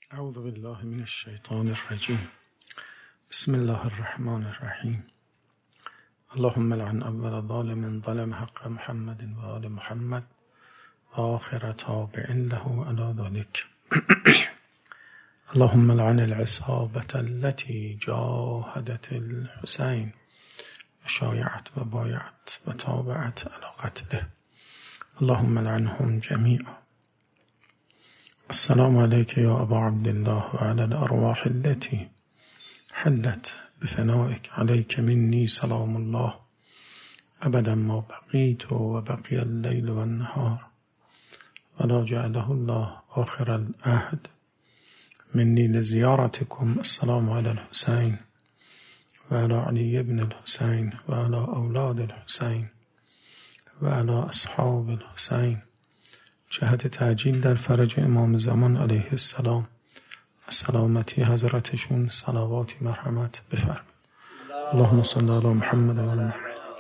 اعوذ بالله من الشیطان الرجیم. بسم الله الرحمن الرحیم. اللهم لعن اول ظالم ظلم حق محمد و آل محمد و آخر تابع له على ذلك. اللهم لعن العصابة التي جاهدت الحسين و شایعت و بایعت و تابعت على قتله. اللهم لعنهم جميعا. السلام عليك يا أبا عبد الله وعلى الأرواح التي حلت بفنائك. عليك مني سلام الله أبدا ما بقيت وبقي الليل والنهار ولا جعله الله آخر العهد مني لزيارتكم. السلام على الحسين وعلى علي بن الحسين وعلى أولاد الحسين وعلى أصحاب الحسين. جهت تعجیل در فرج امام زمان علیه السلام و سلامتی حضرتشون صلواتی مرحمت بفرمایید. اللهم صل علی محمد و علی محمد.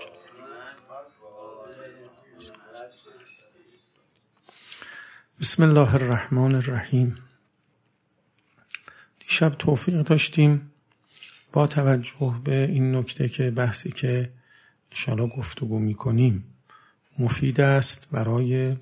بسم الله الرحمن الرحیم. دیشب توفیق داشتیم با توجه به این نکته که بحثی که انشاءالله گفتگو میکنیم مفید است برای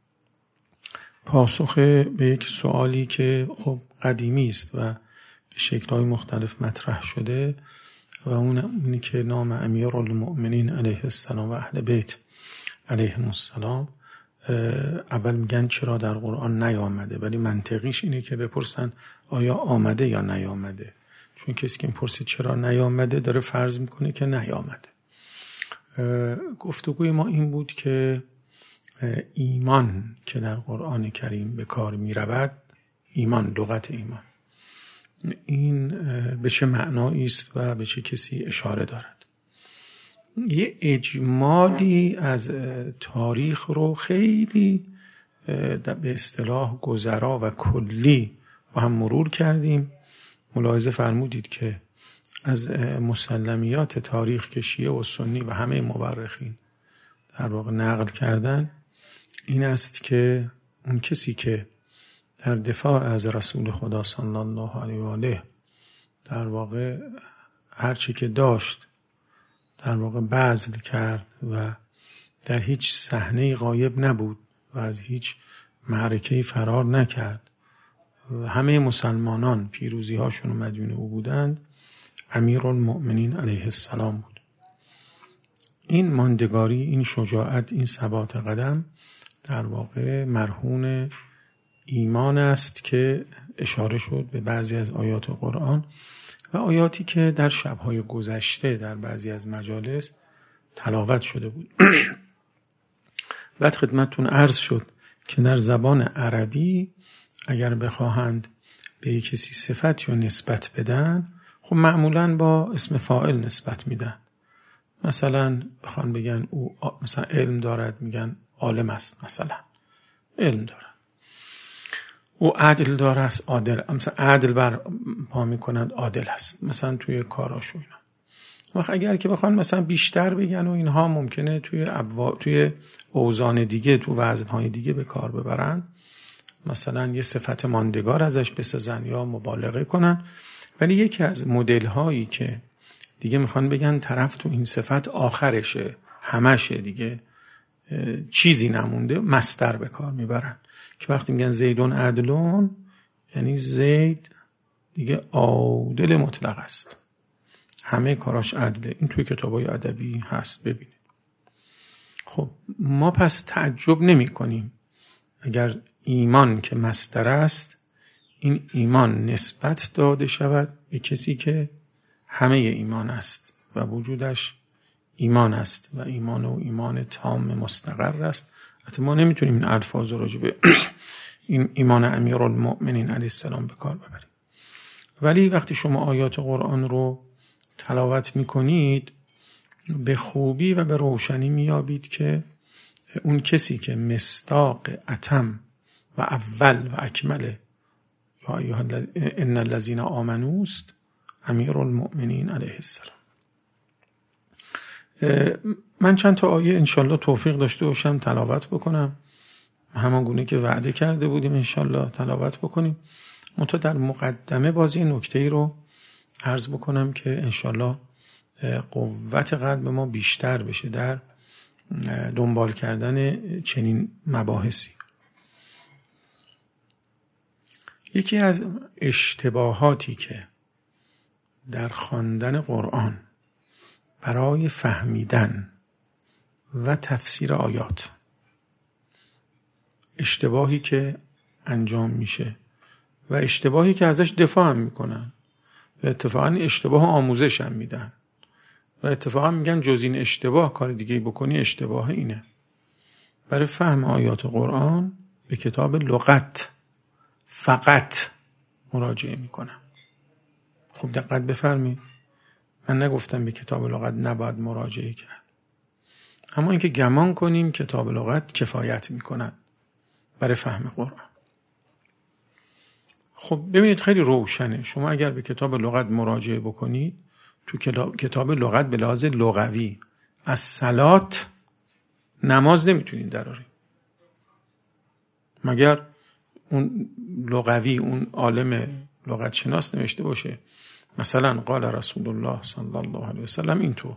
پاسخ به یک سوالی که خب قدیمی است و به شکل‌های مختلف مطرح شده و اونی که نام امیرالمؤمنین علیه السلام و اهل بیت علیهم السلام اول میگن چرا در قرآن نیامده، ولی منطقیش اینه که بپرسن آیا آمده یا نیامده، چون کسی که میپرسه چرا نیامده داره فرض میکنه که نیامده. گفتگوی ما این بود که ایمان که در قرآن کریم به کار می رود، ایمان، لغت ایمان، این به چه معنایی است و به چه کسی اشاره دارد. یه اجمالی از تاریخ رو خیلی به اصطلاح گذرا و کلی با هم مرور کردیم. ملاحظه فرمودید که از مسلمیات تاریخ که شیعه و سنی و همه مورخین در واقع نقل کردن این است که اون کسی که در دفاع از رسول خدا صلی الله علیه و آله در واقع هرچی که داشت در واقع بذل کرد و در هیچ صحنه غایب نبود و از هیچ معرکه‌ای فرار نکرد و همه مسلمانان پیروزی هاشون مدیون او بودند، امیرالمؤمنین علیه السلام بود. این ماندگاری، این شجاعت، این ثبات قدم در واقع مرهون ایمان است که اشاره شد به بعضی از آیات قرآن و آیاتی که در شب‌های گذشته در بعضی از مجالس تلاوت شده بود. بعد خدمتتون عرض شد که در زبان عربی اگر بخواهند به کسی صفت یا نسبت بدن، خب معمولاً با اسم فاعل نسبت میدن. مثلا بخوان بگن او مثلا علم دارد، میگن عالم است، مثلا علم دارد. او عدل دارد، عادل، مثلا عدل بر پا میکنند، عادل است، مثلا توی کاراشو اینا. وقت اگر که بخوان مثلا بیشتر بگن و اینها ممکنه توی اوزان دیگه، تو وزنهای دیگه به کار ببرن، مثلا یه صفت ماندگار ازش بسازن یا مبالغه کنن. ولی یکی از مدل هایی که دیگه میخوان بگن طرف تو این صفت آخرشه، همشه، دیگه چیزی نمونده، مصدر به کار میبرن که وقتی میگن زیدون عدلون یعنی زید دیگه عادل مطلق است، همه کاراش عدله. این توی کتابای ادبی هست، ببینید. خب ما پس تعجب نمی کنیم اگر ایمان که مصدر است، این ایمان نسبت داده شود به کسی که همه ایمان است و وجودش ایمان است و ایمان تام مستقر است. حتی ما نمیتونیم این الفاظ رو راجع به این ایمان امیرالمؤمنین علیه السلام به کار ببریم. ولی وقتی شما آیات قرآن رو تلاوت میکنید به خوبی و به روشنی میابید که اون کسی که مصداق اتم و اول و اکمل یا ان الذین آمنوا است امیرالمؤمنین علیه السلام. من چند تا آیه انشالله توفیق داشته باشم تلاوت بکنم، همان گونه که وعده کرده بودیم انشالله تلاوت بکنیم. منتها در مقدمه باز این نکته‌ای رو عرض بکنم که انشالله قوت قلب ما بیشتر بشه در دنبال کردن چنین مباحثی. یکی از اشتباهاتی که در خواندن قرآن برای فهمیدن و تفسیر آیات، اشتباهی که انجام میشه و اشتباهی که ازش دفاع هم میکنن و اتفاقا اشتباه آموزش هم میدن و اتفاقا میگن جز این اشتباه کار دیگه بکنی اشتباه اینه. برای فهم آیات قرآن به کتاب لغت فقط مراجعه میکنم. خوب دقت بفرمایید، من نگفتم به کتاب لغت نباید مراجعه کرد، اما اینکه گمان کنیم کتاب لغت کفایت میکنن برای فهم قرآن. خب ببینید خیلی روشنه، شما اگر به کتاب لغت مراجعه بکنید تو کتاب لغت به لحاظ لغوی از صلات نماز نمیتونید درارید، مگر اون لغوی، اون عالم لغت شناس نوشته باشه مثلا قال رسول الله صلی الله علیه وسلم اینطور،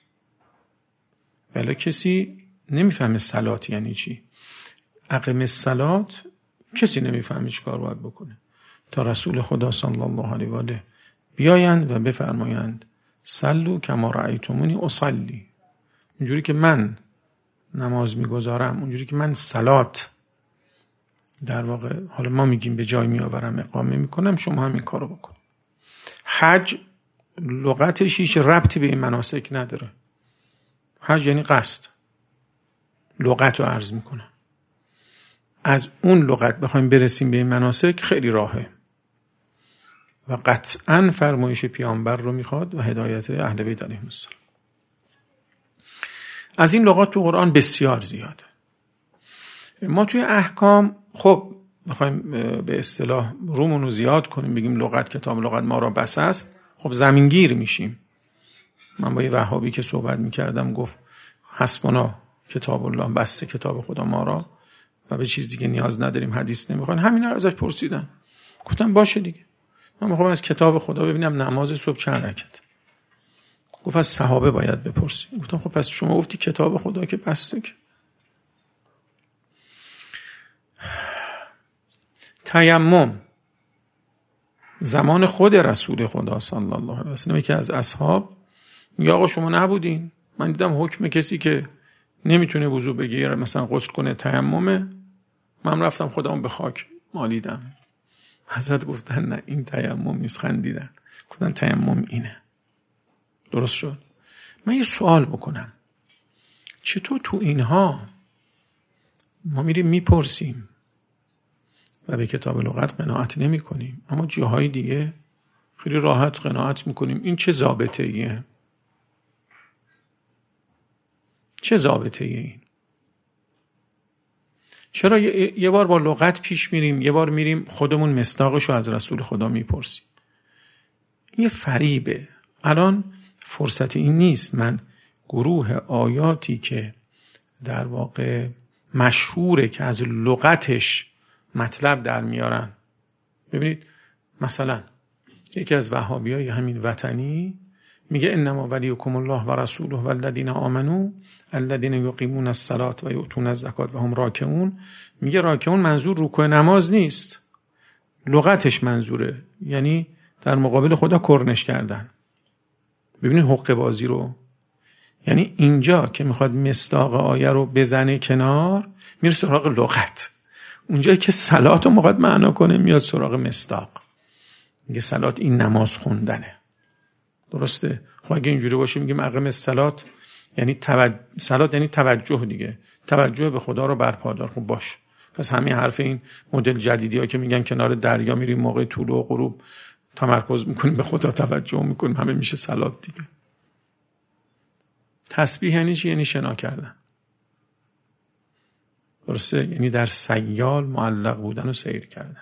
ولی کسی نمیفهمه صلات یعنی چی. اقیم الصلات کسی نمیفهمه چی کار باید بکنه تا رسول خدا صلی الله علیه و آله بیایند و بفرمایند صلوا کما رأیتمونی اصلی، اونجوری که من نماز میگذارم، اونجوری که من صلات در واقع حالا ما میگیم به جای میآورم، اقامه میکنم، شما هم این کارو بکن. حج لغتش هیچ ربطی به این مناسک نداره. حج یعنی قصد، لغت رو عرض میکنم. از اون لغت بخوایم برسیم به این مناسک خیلی راهه و قطعاً فرمایش پیامبر رو میخواد و هدایت اهل بیت علیهم السلام. از این لغات تو قرآن بسیار زیاده. ما توی احکام خب بخوایم به اصطلاح رومون رو زیاد کنیم بگیم لغت کتاب لغت ما را بس است، خب زمینگیر میشیم. من با یه وهابی که صحبت میکردم گفت حسبنا کتاب الله، بسته کتاب خدا ما را و به چیز دیگه نیاز نداریم، حدیث نمیخوان. همینا رو ازش پرسیدن، گفتم باشه دیگه، من میخوام از کتاب خدا ببینم نماز صبح چند رکعت. گفت از صحابه باید بپرسیم. گفتم خب پس شما گفتی کتاب خدا که بسته که. تیمم زمان خود رسول خدا صلی الله علیه و سلم که از اصحاب میگه آقا شما نبودین، من دیدم حکم کسی که نمیتونه وضو بگیره مثلا غسل کنه تیممه، من رفتم خودم به خاک مالیدم. حضرت گفتن نه این تیمم نیست، خندیدن، گفتن تیمم اینه. درست شد. من یه سوال بکنم، چطور تو اینها ما میریم میپرسیم و به کتاب لغت قناعت نمی کنیم، اما جاهای دیگه خیلی راحت قناعت میکنیم؟ این چه ضابطه ایه؟ چه ضابطه ایه این؟ چرا یه بار با لغت پیش میریم، یه بار میریم خودمون مصداقشو از رسول خدا میپرسیم؟ این یه فریبه. الان فرصت این نیست من گروه آیاتی که در واقع مشهوره که از لغتش مطلب در میارن. ببینید مثلا یکی از وهابیای همین وطنی میگه انما ولیکم الله و رسوله و الذین آمنوا الذین یقیمون الصلاة و یؤتون الزکات و هم راکعون. میگه راکعون منظور رکوع نماز نیست، لغتش منظوره، یعنی در مقابل خدا کرنش کردن. ببینید حقه بازی رو. یعنی اینجا که میخواد مصداق آیه رو بزنه کنار میره سراغ لغت، اونجایی که صلات رو میخواد معنا کنه میاد سراغ مصداق، میگه صلات این نماز خوندنه. درسته؟ خب اگه اینجوری باشه میگیم اقیم الصلات یعنی صلات یعنی توجه دیگه، توجه به خدا رو برپا. خب باش، پس همین حرف این مدل جدیدی ها که میگن کنار دریا میریم موقع طلوع و غروب تمرکز میکنیم به خدا توجه میکنیم، همه میشه صلات دیگه. تسبیح یعنی چی؟ یعنی شنا کردن. درسته؟ یعنی در سیال معلق بودن و سیر کردن.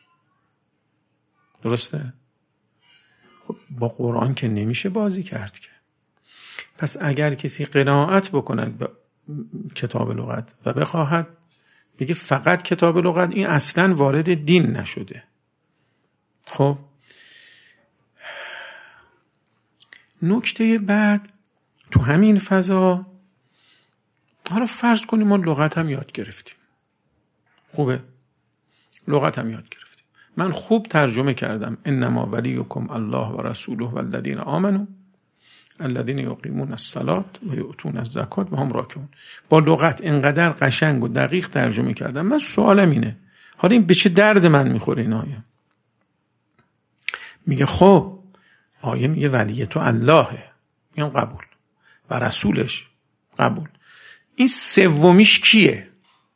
درسته؟ خب با قرآن که نمیشه بازی کرد که. پس اگر کسی قناعت بکند به کتاب لغت و بخواهد بگه فقط کتاب لغت، این اصلا وارد دین نشده. خب نکته بعد تو همین فضا، حالا فرض کنیم ما لغت هم یاد گرفتیم، خوبه، لغت هم یاد گرفتیم، من خوب ترجمه کردم انما ولیکم الله و رسوله و الذین آمنوا الذین یقیمون الصلاة و یؤتون الزکات و هم راکعون. با لغت انقدر قشنگ و دقیق ترجمه کردم. من سوالم اینه، حالا این به چه درد من میخوره این آیه؟ میگه خب آیه میگه ولی تو اللهه، میگم قبول، و رسولش قبول، این سومیش کیه؟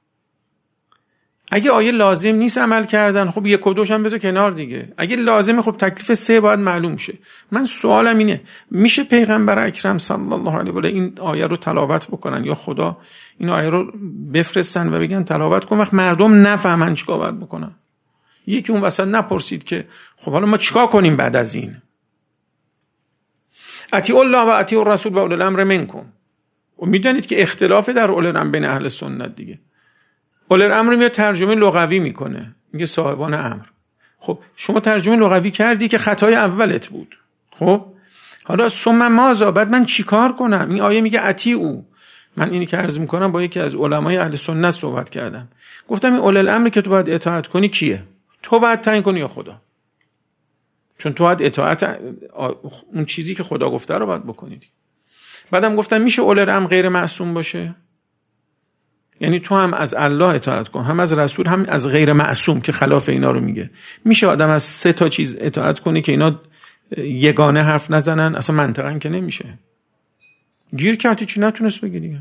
اگه آیه لازم نیست عمل کردن، خب یک و دوش هم بذار کنار دیگه. اگه لازمه خب تکلیف سه باید معلوم شه. من سوالم اینه، میشه پیغمبر اکرم صلی الله علیه و آله این آیه رو تلاوت بکنن یا خدا این آیه رو بفرستن و بگن تلاوت کن، وقت مردم نفهمن چیکار باید بکنن؟ یکی اون وسط نپرسید که خب حالا ما چیکار کنیم بعد از این؟ اطیعوا الله و اطیعوا الرسول و اولی الامر منکم. و میدونید که اختلاف در اولی الامر بین اهل سنت دیگه. اولی الامر میاد ترجمه لغوی میکنه، میگه صاحبان امر. خب شما ترجمه لغوی کردی که خطای اولت بود. خب حالا ثم ماذا، بعد من چیکار کنم؟ این آیه میگه اطیعوا. من اینی که عرض میکنم با یکی از علمای اهل سنت صحبت کردم، گفتم این اولی الامر که تو باید اطاعت کنی کیه؟ تو باید تعیین کنی یا خدا؟ چون تو باید اطاعت اون چیزی که خدا گفته رو باید بکنی. بعدم گفتم میشه اولی الامر غیر معصوم باشه؟ یعنی تو هم از الله اطاعت کن، هم از رسول، هم از غیر معصوم که خلاف اینا رو میگه. میشه آدم از سه تا چیز اطاعت کنی که اینا یگانه حرف نزنن؟ اصلا منطقاً که نمیشه. گیر کردی چی نتونست بگی دیگه.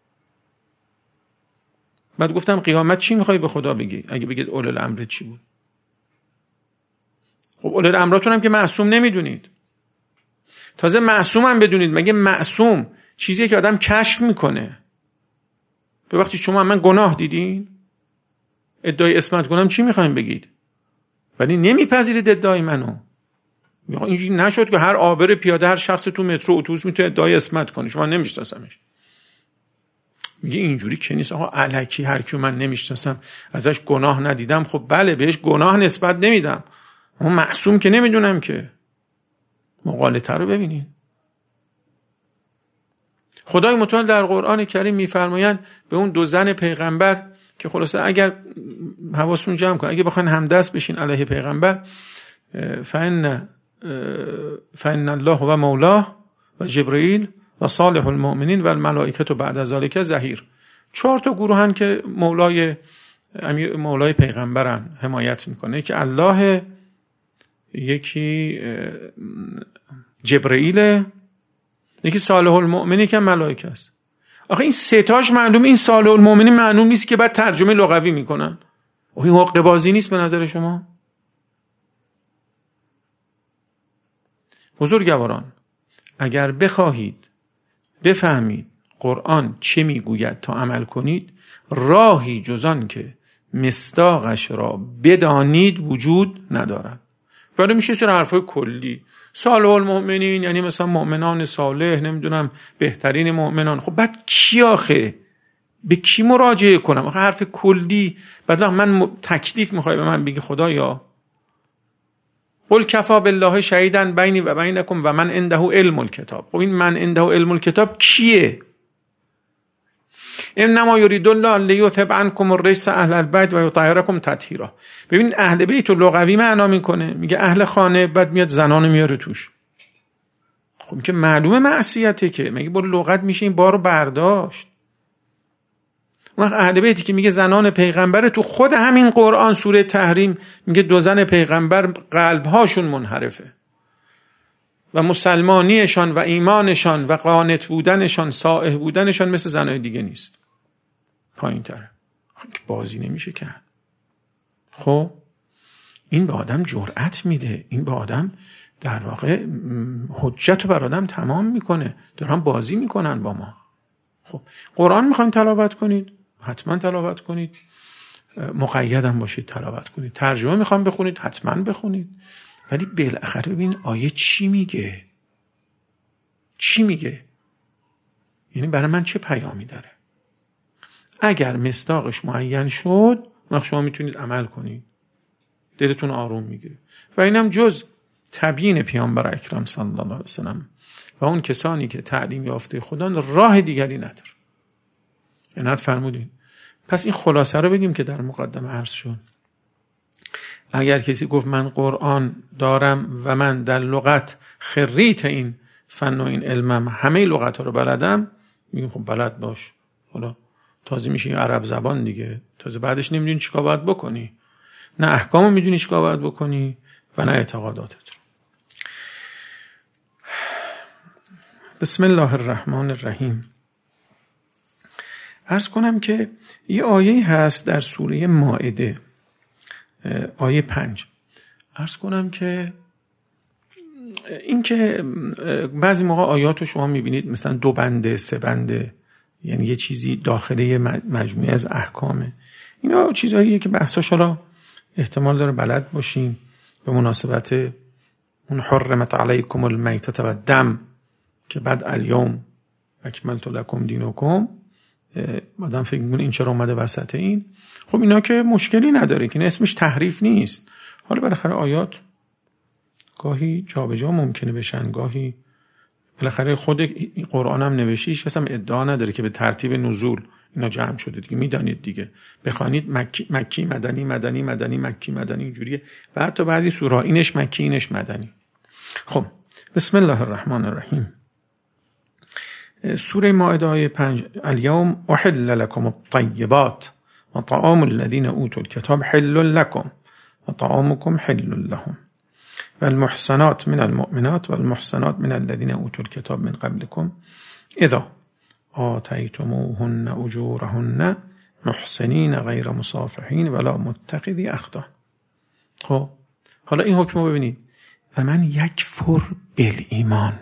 بعد گفتم قیامت چی میخوای به خدا بگی اگه بگید اولی الامر چی بود؟ خب اولی الامراتون هم که معصوم نمیدونید، تازه معصوم هم بدونید. مگه معصوم چیزیه که آدم کشف میکنه؟ به وقتی شما من گناه دیدین ادعای عصمت کنم چی میخوایم بگید؟ ولی نمیپذیرید ادعای منو. میگه اینجوری نشد که هر عابر پیاده، هر شخص تو مترو اتوبوس میتونه ادعای عصمت کنه، شما نمیشناسمش. میگه اینجوری که نیست آقا، الکی هر کیو من نمیشناسم ازش گناه ندیدم، خب بله بهش گناه نسبت نمیدم، اما معصوم که نمیدونم که. مقالطه رو ببینید. خدای متعال در قرآن کریم میفرمایند به اون دو زن پیغمبر که خلاصه اگر حواستون جمع کن، اگه بخواین همدست بشین علیه پیغمبر، فإن الله و مولاه و جبرئیل و صالح المؤمنین و الملائکه بعد از ذلک ظهیر. 4 تا گروهن که مولای پیغمبرن، حمایت میکنه. یکی الله، یکی جبرئیل، یکی صالح المؤمنین که ملائکه است. آخه این سه تاش معلوم، این صالح المؤمنین معلوم نیست که بعد ترجمه لغوی میکنن. این حق بازی نیست به نظر شما؟ بزرگواران، اگر بخواهید بفهمید قرآن چه میگوید تا عمل کنید، راهی جز آن که مصداقش را بدانید وجود ندارد. ولی میشه سر حرفای کلی، صالح المؤمنین یعنی مثلا مؤمنان صالح، نمیدونم بهترین مؤمنان. خب بعد کی آخه؟ به کی مراجعه کنم؟ آخه حرف کلی. بعد من تکلیف میخوای به من بگی خدایا قل کفا بالله شهیدا بینی و بینکم و من عنده علم الکتاب. خب این من عنده علم الکتاب کیه؟ انما یرید الله لیذهب عنکم الرجس اهل البیت و یطهرکم تطهیرا. ببین اهل بیت رو لغوی معنا میکنه، میگه اهل خانه، بعد میاد زنانو میاره توش. خب که معلومه معصیته، که میگه برو لغت میشه این بارو برداشت. اون اهل بیتی که میگه زنان پیغمبر، تو خود همین قرآن سوره تحریم میگه دو زن پیغمبر قلبهاشون منحرفه و مسلمانیشان و ایمانشان و قانت بودنشان، صائح بودنشان مثل زنای دیگه نیست، پایین تره. خب بازی نمیشه کرد. خب این به آدم جرأت میده، این به آدم در واقع حجت رو بر آدم تمام میکنه. دارن بازی میکنن با ما. خب قرآن میخواین تلاوت کنید، حتما تلاوت کنید، مقیدم باشید تلاوت کنید. ترجمه میخوام بخونید، حتما بخونید. ولی بالاخره ببین آیه چی میگه، چی میگه، یعنی برای من چه پیامی داره. اگر مصداقش معین شد وقت شما میتونید عمل کنید. دلتون آروم میگیره. و اینم جز تبیین پیامبر اکرم صلی الله علیه وسلم و اون کسانی که تعلیم یافته خدان راه دیگری نداره. عنایت فرمودین. پس این خلاصه رو بگیم که در مقدمه عرض شد. اگر کسی گفت من قرآن دارم و من در لغت خریت این فن و این علمم، همه لغت ها رو بلدم، میگیم خب بلد باش، حالا تازه میشه عرب زبان دیگه، تازه بعدش نمیدونی چیکار باید بکنی، نه احکامو میدونی چیکار باید بکنی و نه اعتقاداتت رو. بسم الله الرحمن الرحیم. عرض کنم که یه آیه هست در سوره مائده، آیه 5. عرض کنم که این که بعضی موقع آیات رو شما میبینید مثلا 2 بنده 3 بنده، یعنی یه چیزی داخله مجموعه از احکامه. اینا چیزاییه که بحثاش حالا احتمال داره بلد باشیم به مناسبت اون حرمت علیکم المیتة و الدم که بعد الیوم اکملت لکم دینکم، آدم فکر می‌کنه این چرا اومده وسط این. خب اینا که مشکلی نداره که اسمش تحریف نیست. حالا بالاخره آیات گاهی جابجا ممکنه بشن، گاهی بالاخره خود قرآن هم نوشتیش کسی هم ادعا نداره که به ترتیب نزول اینا جمع شده دیگه، میدانید دیگه، بخوانید مکی مدنی مدنی مدنی مکی مدنی اینجوریه و حتی بعضی سوره اینش مکی اینش مدنی. خب بسم الله الرحمن الرحیم. سوره مائده آیه 5: الیوم احل لکم الطیبات و طعام الذین اوتوا الکتاب حل لکم و طعامکم حل لهم و المحصنات من المؤمنات و المحصنات من الذین اوتوا الکتاب من قبلکم اذا آتیتموهن اجورهن محسنین غیر مصافحین ولا متخذی اخدان. خب حالا این حکم رو ببینید: و من یکفر بالایمان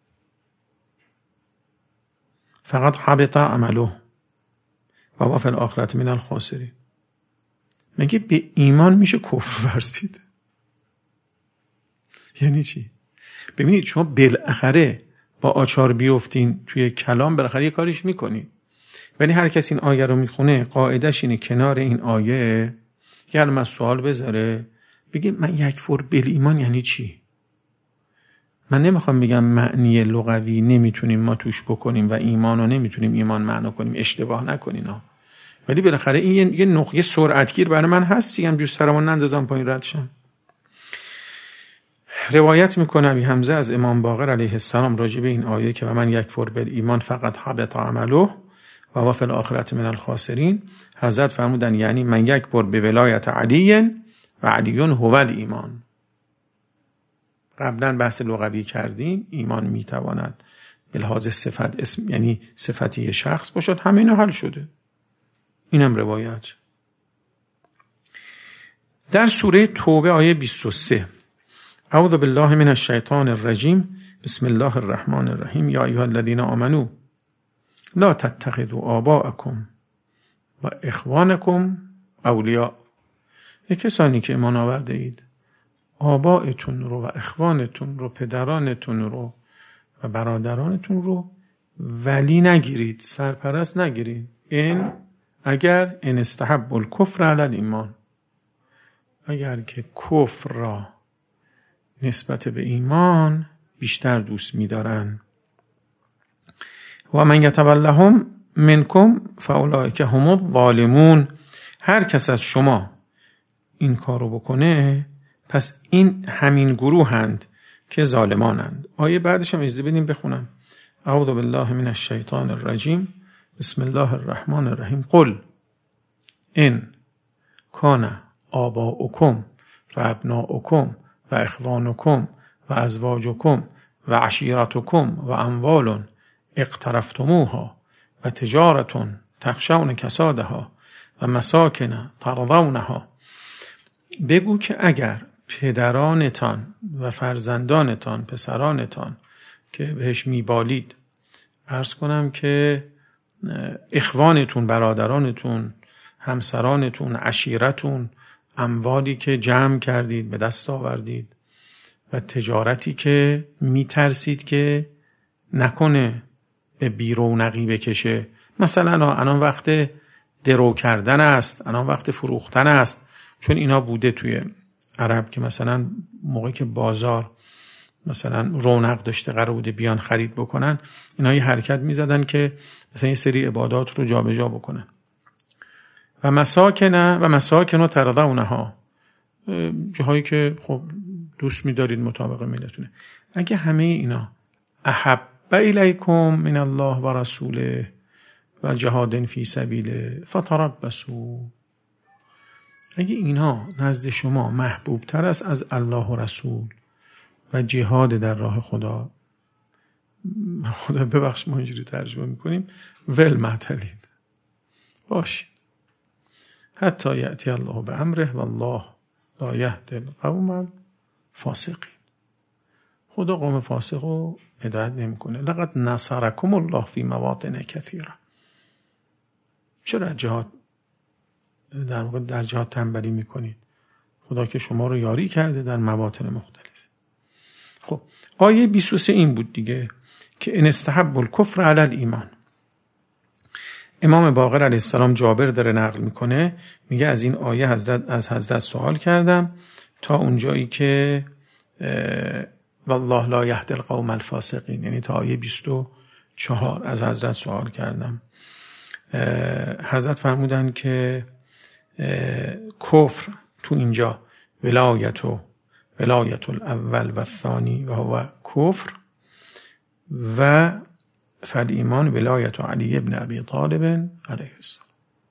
فقط حبط عمله و هو فی الاخرة من الخاسرین. میگه به ایمان میشه کفر ورزید. یعنی چی؟ ببینید شما بالاخره با آچار بیفتین توی کلام بالاخره یه کاریش میکنید، ولی هر کسی این آیه رو میخونه قاعدش اینه کنار این آیه یه علامت سوال بذاره، بگه من یکفر بالایمان یعنی چی؟ من نمیخوام بگم معنی لغوی نمیتونیم ما توش بکنیم و ایمان رو نمیتونیم ایمان معنا کنیم، اشتباه نکنین ها، ولی بالاخره این یه نقطه سرعتگیر برای من هست، هم جو سرمون نندازم پایین رد شم. روایت میکنه ابی حمزه از امام باقر علیه السلام راجع به این آیه که و من یکفر بالایمان فقط حبط عمله و هو فی الاخرة من الخاسرین، حضرت فرمودن یعنی من یکفر بولایت علی و علی هو الایمان. قبلا بحث لغوی کردیم، ایمان میتواند به لحاظ صفت اسم یعنی صفتی شخص باشد، همین حل شده. اینم روایت. در سوره توبه آیه 23: اعوذ بالله من الشیطان الرجیم بسم الله الرحمن الرحیم یا ایها الذین آمنوا لا تتخذوا آباءکم و اخوانکم اولیاء. کسانی که ایمان آورده اید آبائتون رو و اخوانتون رو، پدرانتون رو و برادرانتون رو ولی نگیرید، سرپرست نگیرید. این اگر ان استحب الکفر علی الایمان، اگر که کفر را نسبت به ایمان بیشتر دوست می‌دارن. و من یتولهم منکم فاولئک هم الظالمون. هر کس از شما این کارو بکنه پس این همین گروهند که ظالمانند. آیه بعدش هم اجازه بدیم بخونم: اعوذ بالله من الشیطان الرجیم بسم الله الرحمن الرحیم قل ان کان آباؤکم و ابناؤکم و اخوانکم و ازواجکم و عشیرتکم و اموال اقترفتموها و تجارت تخشون کسادها و مساکن ترضونها. بگو که اگر پدرانتان و فرزندانتان، پسرانتان که بهش میبالید، عرض کنم که اخوانتون، برادرانتون، همسرانتون، عشیرتون، اموالی که جمع کردید به دست آوردید و تجارتی که میترسید که نکنه به بیرونقی بکشه، مثلا الان وقت درو کردن است، الان وقت فروختن است، چون اینا بوده توی عرب که مثلا موقعی که بازار مثلا رونق داشته قرار بوده بیان خرید بکنن، اینا یه حرکت میزدن که مثلا یه سری عبادات رو جابجا بکنن. و مساکن ترضونها، جاهایی که خب دوست می‌دارید مطابق میلتونه. اگه همه اینا احب الیکم من الله و رسوله و جهاد فی سبیله فتربصوا، اگه اینا نزد شما محبوب تر است از الله و رسول و جهاد در راه خدا ببخش ما اینجوری ترجمه میکنیم، ول معتلین باشید حتی یأتی الله به امره و الله لا یهدی القوم الفاسقین. خدا قوم فاسق رو هدایت نمیکنه. لقد نصرکم الله فی مواطن کثیره. چرا جهاد در واقع در جهاد تنبلی میکنید؟ خدا که شما رو یاری کرده در مواطن مختلف. خب آیه 23 این بود دیگه که ان استحب الکفر علی الایمان. امام باقر علیه السلام جابر داره نقل میکنه، میگه از این آیه از حضرت سوال کردم تا اونجایی که والله لا یهدی القوم الفاسقین، یعنی تا آیه 24 از حضرت سوال کردم. حضرت فرمودن که کفر تو اینجا ولایت الاول و الثانی و هو کفر و فالایمان ولایت علی ابن ابی طالب علیه السلام.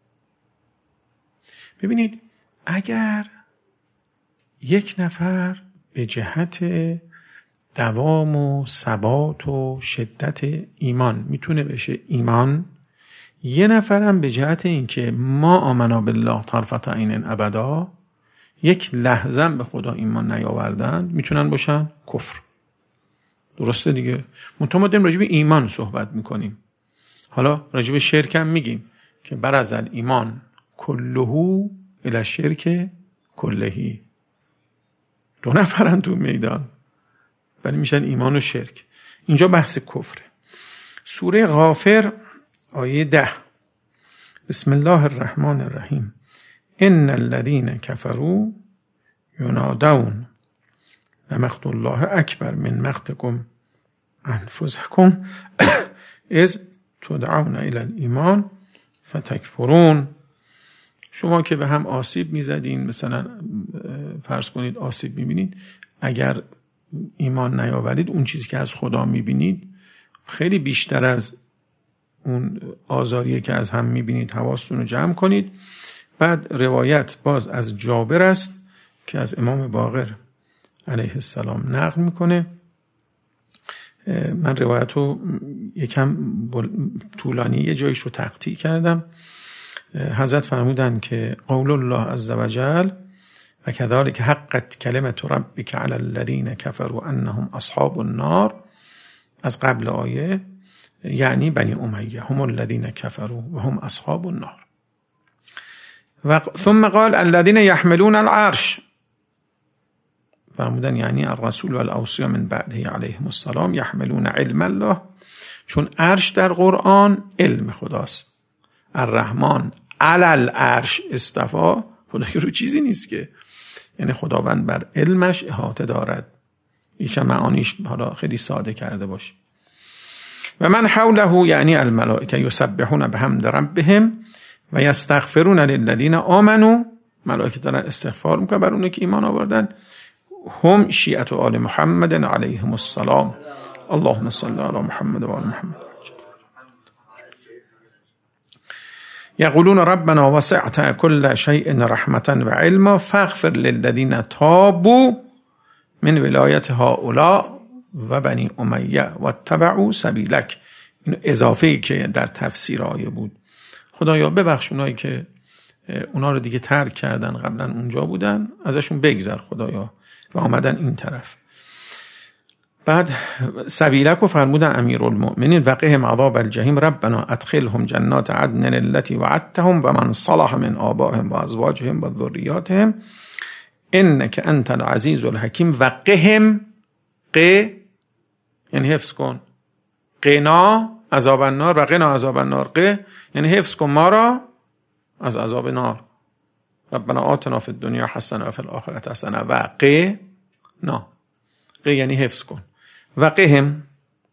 ببینید اگر یک نفر به جهت دوام و ثبات و شدت ایمان میتونه بشه ایمان، یه نفرم به جهت اینکه ما آمنا بالله طرفت عین ابدا، یک لحظه به خدا ایمان نیاوردند، میتونن باشن کفر. درسته دیگه؟ منتها ما داریم راجع به ایمان صحبت میکنیم. حالا راجع به شرک هم میگیم که برز الایمان کله الی الشرک کلهی. دو نفرن تو میدان ولی میشن ایمان و شرک. اینجا بحث کفره. سوره غافر آیه 10 بسم الله الرحمن الرحیم ان الذين كفروا ينادون لمقت الله اکبر من مقتكم انفسکم اذ تدعون الى الایمان فتکفرون. شما که به هم آسیب میزدین، مثلا فرض کنید آسیب میبینید، اگر ایمان نیاورید اون چیزی که از خدا میبینید خیلی بیشتر از اون آزاریه که از هم میبینید. حواستون رو جمع کنید. بعد روایت باز از جابر است که از امام باقر علیه السلام نقل میکنه. من روایت رو یکم طولانی یه جایش رو تقطیع کردم. حضرت فرمودن که قول الله عز وجل و کذالک حقت کلمت ربک علی الذین کفروا انهم اصحاب النار، از قبل آیه یعنی بنی امیه هم الذین کفروا و هم اصحاب النار. و ثم قال الذین یحملون العرش، فرمودن یعنی الرسول و الاوصیا من بعده علیهم السلام یحملون علم الله، چون عرش در قرآن علم خداست. الرحمن علی العرش استوى، خدا که رو چیزی نیست که، یعنی خداوند بر علمش احاطه دارد. یکم معانیش حالا خیلی ساده کرده باشه. و من حوله یعنی الملائکه یسبحون بحمد ربهم و یستغفرون للذین آمنوا، ملائکه دارن استغفار میکنن بر اونایی که ایمان آوردن. هم شیعة آل محمد علیهم السلام. اللهم صل علی محمد و آل محمد. یقولون ربنا وسعت كل شيء رحمة و علما فاغفر للذین تابوا من ولایت هؤلاء و بنی امیه و اتبعوا سبیلک. این اضافه‌ای که در تفسیر آیه بود. خدایا ببخش اونایی که اونا رو دیگه ترک کردن، قبلا اونجا بودن، ازشون بگذر خدایا و آمدن این طرف. بعد سبیلک رو فرمودن امیرالمؤمنین وقهم عذاب الجحیم ربنا ادخلهم جنات عدن التي وعدتهم و من صلح من آبائهم و ازواجهم و ذریاتهم انک انت العزیز الحکیم. وقهم یعنی حفظ کن، قنا عذاب النار و قنا عذاب النار، یعنی حفظ کن ما را از عذاب نار. ربنا آتنا فی الدنیا حسنه و فی الاخره حسنه و قنا یعنی حفظ کن وقهم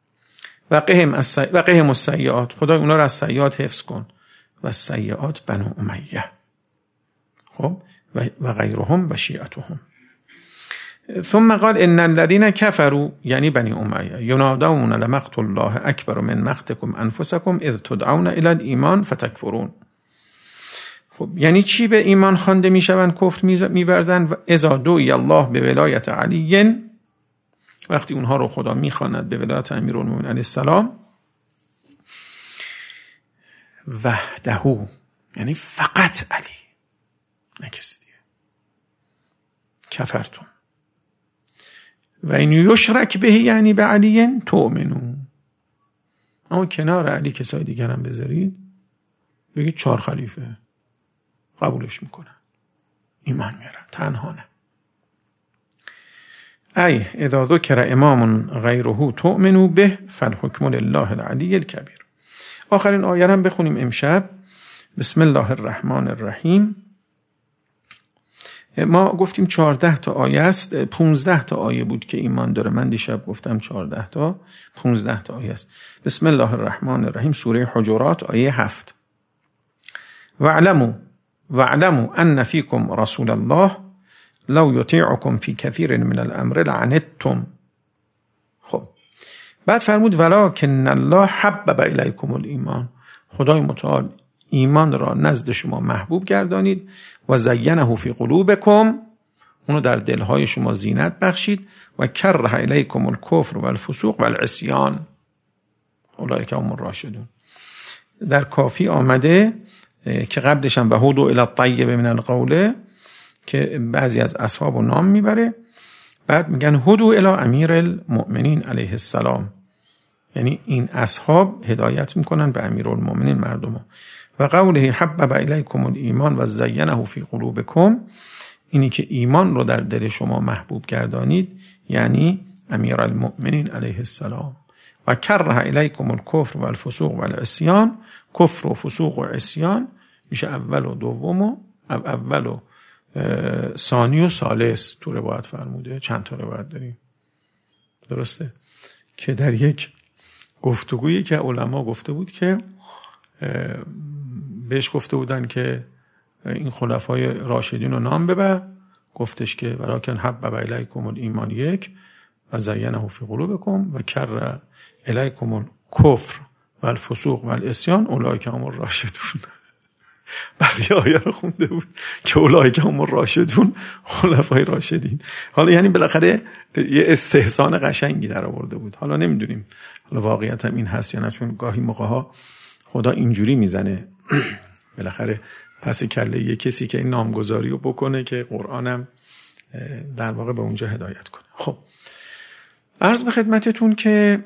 السیئات، خدای اونا رو از سیئات حفظ کن و سیئات بنو امیه خب و غیرهم و شیعتهم. ثم قال ان الذين كفروا یعنی بنی امیه ینادون لمقت الله اکبر من مقتکم انفسکم اذ تدعون الى الايمان فتکفرون. خب یعنی چی به ایمان خوانده میشوند کفر میورزند؟ اذا دعی الله به ولایت علی، وقتی اونها رو خدا میخواند به ولایت امیرالمومنین علیه السلام، وحده یعنی فقط علی نه کسی دیگه، کفرتم و این یشرک به یعنی به علی تؤمنون، اما کنار علی کسای دیگر هم بذارید بگید 4 خلیفه قبولش میکنن ایمان میارن تنها نه. ای اذا ذکر امام غیره تؤمنوا به فالحکم لله العلی الکبیر. آخرین آیه هم بخونیم امشب. بسم الله الرحمن الرحیم. ما گفتیم 14 تا آیه است، 15 تا آیه بود که ایمان داره، من دیشب گفتم 14 تا 15 تا آیه است. بسم الله الرحمن الرحیم، سوره حجرات آیه 7. واعلموا ان فیکم رسول الله لو یطیعکم فی کثیر من الامر لعنتم. خب بعد فرمود ولکن الله حبب الیکم الایمان، خدای متعال ایمان را نزد شما محبوب گردانید و زینه فی قلوبکم، اونو در دلهای شما زینت بخشید، و کره الیکم الکفر و الفسوق و العصیان اولئک هم الراشدون. در کافی آمده که قبلش هم بهودوا الی الطیب من القول، که بعضی از اصحابو نام میبره، بعد میگن هدوا الی امیر المؤمنین علیه السلام، یعنی این اصحاب هدایت میکنن به امیرالمؤمنین مردمو. و قوله حبب الیکم الایمان و زینه فی قلوبکم، اینی که ایمان رو در دل شما محبوب گردانید یعنی امیرالمؤمنین علیه السلام. و کره الیکم الکفر و الفسوق و العصیان، کفر و فسوق و عصیان میشه اول و دوم و اول و ثانی و ثالث تو روایت فرموده، چند تا روایت داریم درسته، که در یک گفتگویی که علما گفته بود که بهش گفته بودن که این خلفای راشدین رو نام ببر، گفتش که ولکن حبب الیکم الایمان 1 و زینه فی قلوبکم و کره الیکم الکفر و الفسوق و العصیان اولئک هم الراشدون. بقیه آیه رو خونده بود که اولئک هم الراشدون خلفای راشدین. حالا یعنی بالاخره یه استحسان قشنگی در آورده بود. حالا نمیدونیم حالا واقعیت هم این هست یا نه، چون گاهی موقع‌ها خدا اینجوری میزنه بالاخره پس کله یه کسی که این نامگذاری رو بکنه که قرآنم در واقع به اونجا هدایت کنه. خب عرض به خدمتتون که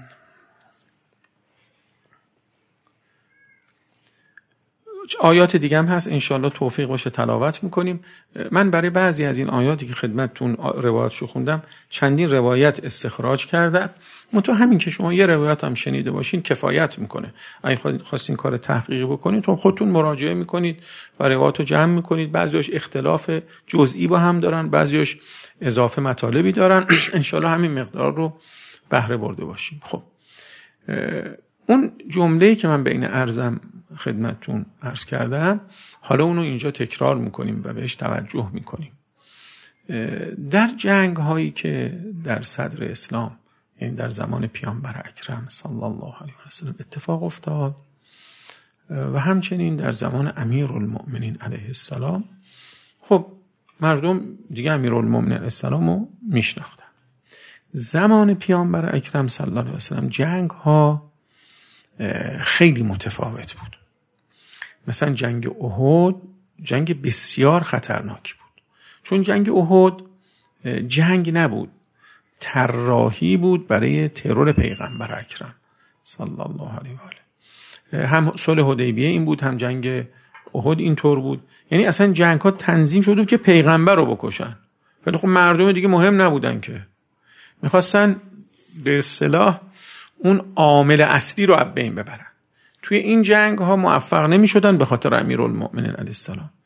آیات دیگه هم هست، انشالله توفیق باشه تلاوت میکنیم. من برای بعضی از این آیاتی که خدمتتون روایتشو خوندم چندین روایت استخراج کردم، منتها همین که شما یه روایت هم شنیده باشین کفایت میکنه. اگه خواستین کار تحقیقی بکنید تو خودتون مراجعه میکنید و روایتو جمع میکنید، بعضیاش اختلاف جزئی با هم دارن، بعضیاش اضافه مطالبی دارن، انشالله همین مقدار رو بهره برده باشیم. خب اون جمله‌ای که من بین عرضم خدمتتون عرض کردم حالا اونو اینجا تکرار میکنیم و بهش توجه میکنیم. در جنگ هایی که در صدر اسلام یعنی در زمان پیامبر اکرم صلی الله علیه و سلم اتفاق افتاد و همچنین در زمان امیرالمؤمنین علیه السلام، خب مردم دیگه امیرالمؤمنین علیه السلام رو میشناختن. زمان پیامبر اکرم صلی الله علیه و سلم جنگ ها خیلی متفاوت بود. مثلا جنگ احد جنگ بسیار خطرناکی بود، چون جنگ احد جنگ نبود، طراحی بود برای ترور پیغمبر اکرم صلی الله علیه و آله. هم صلح حدیبیه این بود، هم جنگ احد اینطور بود. یعنی اصلا جنگ ها تنظیم شده بود که پیغمبر رو بکشن، ولی خب مردم دیگه مهم نبودن که، میخواستن به اصطلاح اون عامل اصلی رو از بین ببرن. توی این جنگ ها موفق نمی شدن به خاطر امیرالمؤمنین علیه السلام.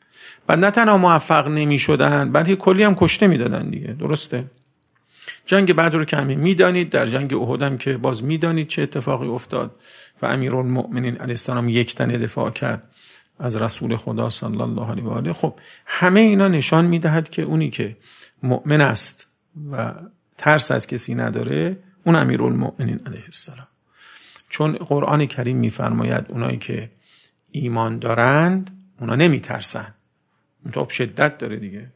بعد نه تنها موفق نمی شدن بلکه کلی هم کشته می دادن دیگه. درسته؟ جنگ بدر رو که همین میدانید، در جنگ احد هم که باز میدانید چه اتفاقی افتاد و امیرالمؤمنین علیه السلام یک تنه دفاع کرد از رسول خدا صلی الله علیه و آله. خب همه اینا نشان میدهد که اونی که مؤمن است و ترس از کسی نداره اون امیرالمؤمنین علیه السلام. چون قرآن کریم میفرماید اونایی که ایمان دارند اونا نمیترسن، اون تا شدت داره دیگه.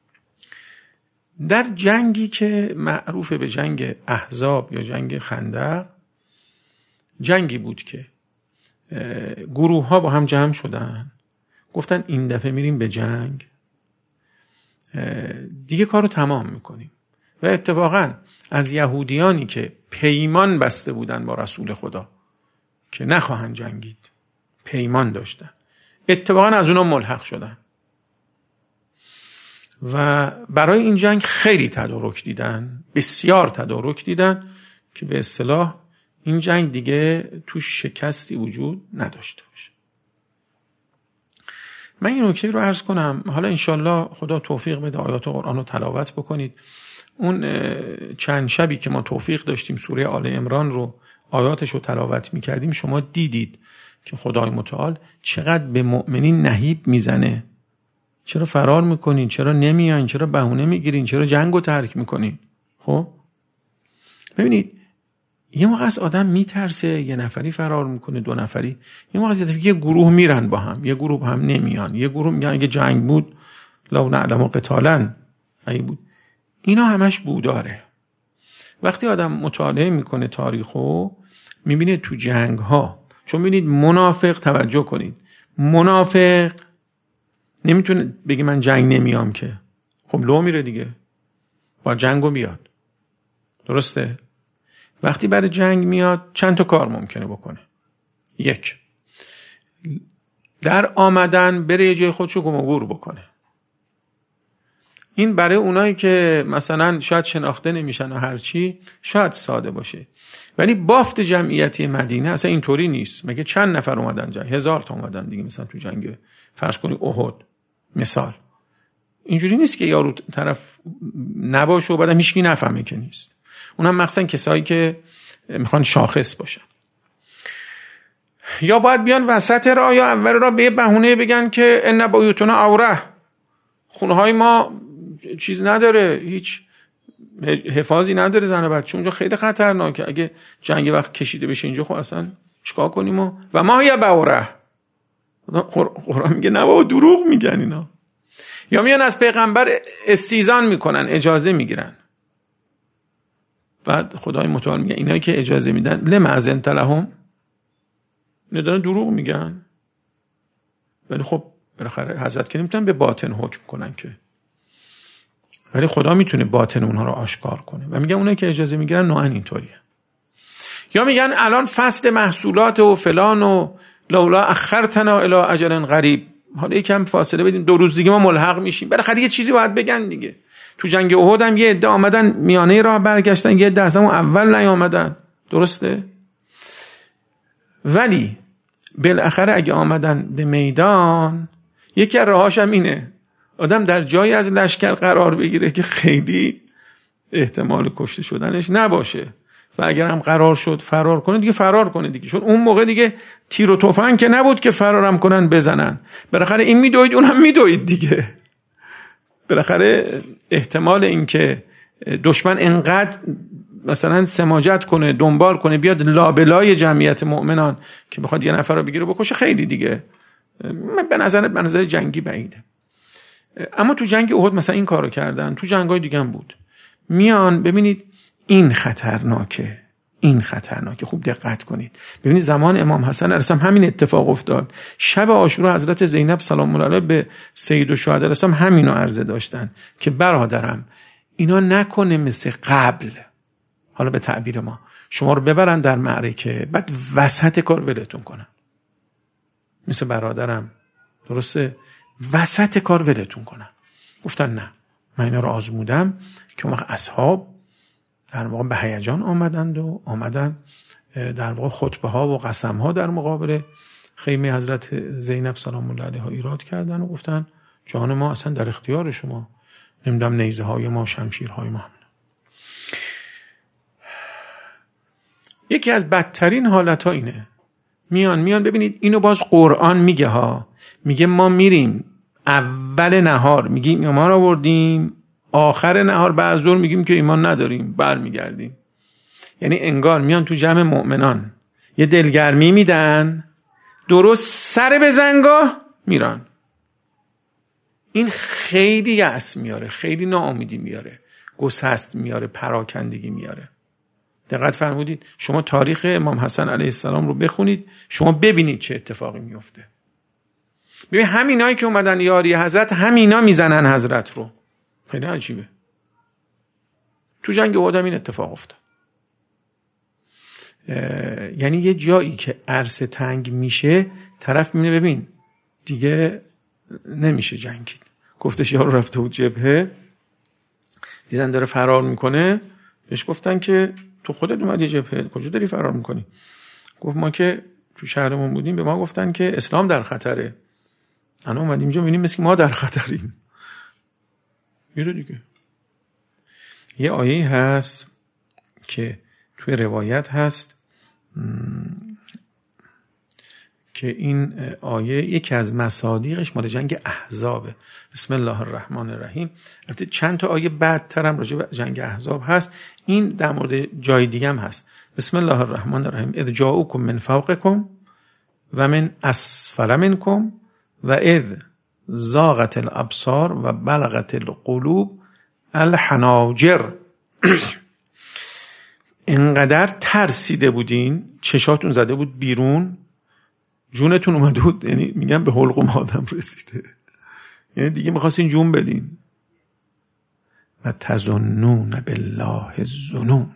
در جنگی که معروف به جنگ احزاب یا جنگ خندق، جنگی بود که گروه ها با هم جمع شدن، گفتن این دفعه میریم به جنگ، دیگه کارو تمام میکنیم. و اتفاقا از یهودیانی که پیمان بسته بودن با رسول خدا که نخواهند جنگید، پیمان داشتن، اتفاقا از اونا ملحق شدن و برای این جنگ خیلی تدارک دیدن، بسیار تدارک دیدن که به اصطلاح این جنگ دیگه توش شکستی وجود نداشته باشه. من این نکته رو عرض کنم، حالا انشالله خدا توفیق بده آیات قرآن رو تلاوت بکنید. اون چند شبی که ما توفیق داشتیم سوره آل عمران رو آیاتش رو تلاوت میکردیم، شما دیدید که خدای متعال چقدر به مؤمنین نهیب میزنه. چرا فرار میکنین؟ چرا نمیان؟ چرا بهونه میگیرین؟ چرا جنگو ترک میکنین؟ خب ببینید، یه موقع از آدم میترسه، یه نفری فرار میکنه، دو نفری، یه موقع یه گروه میرن با هم، یه گروه هم نمیان، یه گروه میگن اگه جنگ بود لو نعلم قتالا اگه بود. اینا همش بوداره. وقتی آدم مطالعه میکنه تاریخو میبینه تو جنگ ها، چون ببینید منافق، توجه کنید، منافق نمیتونه بگه من جنگ نمیام که، خب لو میره دیگه، با جنگو بیاد. درسته؟ وقتی برای جنگ میاد چند تا کار ممکنه بکنه. یک، در آمدن بره یه جای خودشو گم و گور بکنه. این برای اونایی که مثلا شاید شناخته نمیشن و هرچی شاید ساده باشه، ولی بافت جمعیتی مدینه اصلا اینطوری نیست. مگه چند نفر اومدن جنگ؟ 1000 تا اومدن دیگه. مثلا تو جنگ فرض کنی احد مثال، اینجوری نیست که یارو طرف نباشه و بعدم هیچکی نفهمه که نیست. اونم مخصوصا کسایی که میخوان شاخص باشن، یا باید بیان وسط راه یا اول راه به بهونه بگن که ان بیوتنا عوره، خونه های ما چیز نداره، هیچ حفاظی نداره، زن و بچه اونجا خیلی خطرناکه، اگه جنگ وقت کشیده بشه اینجا خب اصلا چیکار کنیم؟ و ما هی بعوره. قرآن میگه نه بابا دروغ میگن اینا. یا میان از پیغمبر استیزان میکنن، اجازه میگیرن، بعد خدای متعال میگه اینایی که اجازه میدن لما اذنت لهم، اینا دارن دروغ میگن. ولی خب بالاخره حضرت که نمیتونن به باطن حکم کنن که، ولی خدا میتونه باطن اونها رو آشکار کنه و میگن اونایی که اجازه میگیرن نوعا اینطوریه. یا میگن الان فصل محصولات و فلان و لولا اخرتنا الی اجل قریب، حالا یکم فاصله بدیم 2 روز دیگه ما ملحق میشیم. بالاخره یه چیزی باید بگن دیگه. تو جنگ احد هم یه عده آمدن میانه راه برگشتن، یه عده اصلا اول نیامدن. درسته؟ ولی بالاخره اگه آمدن به میدان، یکی از راهاش هم اینه آدم در جایی از لشکر قرار بگیره که خیلی احتمال کشته شدنش نباشه و اگر هم قرار شد فرار کنه دیگه فرار کنه دیگه، چون اون موقع دیگه تیر و تفنگ که نبود که فرارم کنن بزنن. بالاخره این میدوید اونم میدوید دیگه. بالاخره احتمال این که دشمن انقدر مثلا سماجت کنه، دنبال کنه، بیاد لابلای جمعیت مؤمنان که بخواد یه نفر رو بگیره بکشه، خیلی دیگه به نظر جنگی بعیده. اما تو جنگ احد مثلا این کارو کردن، تو جنگای دیگه هم بود. میان ببینید این خطرناکه، این خطرناکه. خوب دقت کنید. ببینید زمان امام حسن علیه السلام همین اتفاق افتاد. شب عاشورا حضرت زینب سلام الله علیها به سید الشهدا علیه السلام همینو عرضه داشتن که برادرم اینا نکنه مثل قبل، حالا به تعبیر ما شما رو ببرن در معرکه بعد وسط کار ولتون کنن، مثل برادرم درسته وسط کار ولتون کنن. گفتن نه، من اینا رو آزمودم که اون وقت اصحاب در واقع به هیجان آمدن در واقع خطبه ها و قسم ها در مقابل خیمه حضرت زینب سلام الله علیها ایراد کردن و گفتن جان ما اصلا در اختیار شما، نمیدونم نیزه های ما، شمشیرهای ما. یکی از بدترین حالت ها اینه، میان ببینید اینو باز قرآن میگه ها، میگه ما میریم اول نهار میگیم ایمان آوردیم، آخر نهار بعد ظهر میگیم که ایمان نداریم، برمیگردیم. یعنی انگار میان تو جمع مؤمنان یه دلگرمی میدن، درست سر بزنگاه میرن. این خیلی یأس میاره، خیلی ناامیدی میاره، گسست میاره، پراکندگی میاره. دقت فرمودید؟ شما تاریخ امام حسن علیه السلام رو بخونید، شما ببینید چه اتفاقی میفته. ببین همینایی که اومدن یاری حضرت، همینا میزنن حضرت رو. خیلی عجیبه. تو جنگ احد این اتفاق افتاد. یعنی یه جایی که عرصه تنگ میشه، طرف میبینه ببین دیگه نمیشه جنگید. گفتش یارو رفته بود جبهه، دیدن داره فرار میکنه، بهش گفتن که تو خودت اومدی جبهه، کجا داری فرار میکنی؟ گفت ما که تو شهرمون بودیم به ما گفتن که اسلام در خطره، انا اومدیم اینجا میبینیم مثل ما در خطریم. میره دیگه. یه آیه هست که توی روایت هست که این آیه یکی از مصادیقش مال جنگ احزابه. بسم الله الرحمن الرحیم. البته چند تا آیه بعدتر هم راجع به جنگ احزاب هست، این در مورد جای دیگه هم هست. بسم الله الرحمن الرحیم. اذ جاءوکم من فوقکم و من اسفل منکم و اذ زاغت الابصار و بلغت القلوب الحناجر. انقدر ترسیده بودین، چشاتون زده بود بیرون، جونتون اومده بود، یعنی میگم به حلقوم آدم رسیده، یعنی دیگه میخواستین جون بدین. و تظنون بالله الظنون،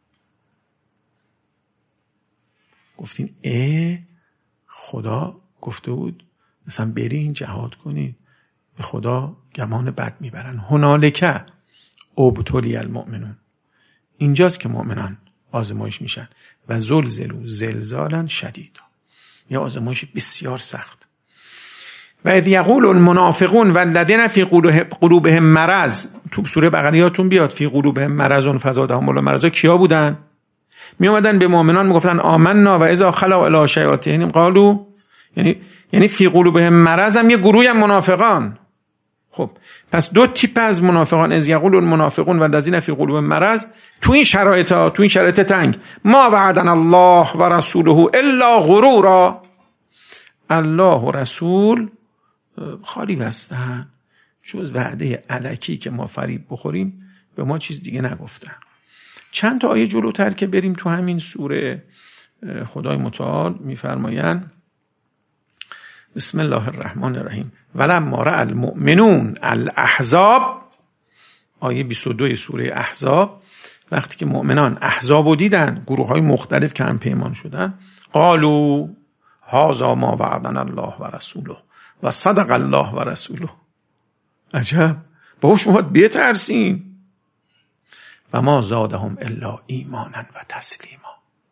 گفتین خدا گفته بود مثلا برین جهاد کنین، به خدا گمان بد میبرن. هنالک ابتلی المؤمنون، اینجاست که مؤمنان آزمایش میشن. و زلزلوا زلزالا شدیدا، یا آزمایش بسیار سخت. و اذ یقول المنافقون والذین فی قلوبهم مرض، تو سوره بقره یادتون بیاد، فی قلوبهم مرض فزادهم الله مرضا کیا بودن؟ می اومدن به مؤمنان میگفتن آمنا و اذا خلوا الی شیاطینهم قالوا، یعنی فی قلوبهم مرض هم یه گروهی هم منافقان. خب پس دو تیپ از منافقان، اذ یقول المنافقون والذین فی قلوبهم مرض، تو این شرایط تنگ، ما وعدنا الله و رسوله الا غرورا، الله و رسول خالی بستن، جز وعده الکی که ما فریب بخوریم به ما چیز دیگه نگفتن. چند تا آیه جلوتر که بریم تو همین سوره، خدای متعال میفرمایند بسم الله الرحمن الرحیم ولما رأى المؤمنون الاحزاب، آیه 22 سوره احزاب، وقتی که مؤمنان احزاب رو دیدن، گروه های مختلف که هم پیمان شدن، قالوا هذا ما وعدنا الله و رسوله و صدق الله و رسوله. عجب، باهاش اومد بترسین. و ما زادهم الا ایمانا و تسلیما.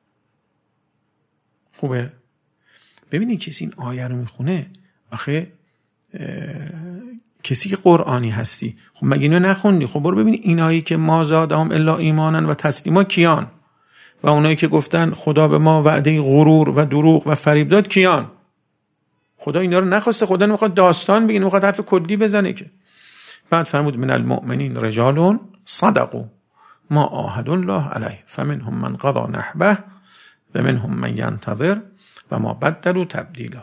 خوبه؟ ببینید کسی این آیه رو میخونه، آخه کسی که قرآنی هستی، خب مگه اینو نخوندی؟ خب برو ببین این آیه که ما زادهم الا ایمانا و تسلیما کیان؟ و اونایی که گفتن خدا به ما وعده غرور و دروغ و فریب داد کیان؟ خدا اینا رو نخواسته، خدا نمیخواد داستان بگه، نمیخواد حرف کلی بزنه که. بعد فرمود من المؤمنین رجال صدقوا ما عاهدوا الله علیه فمنهم من قضى نحبه و منهم من ینتظر و ما بدلوا تبدیلا.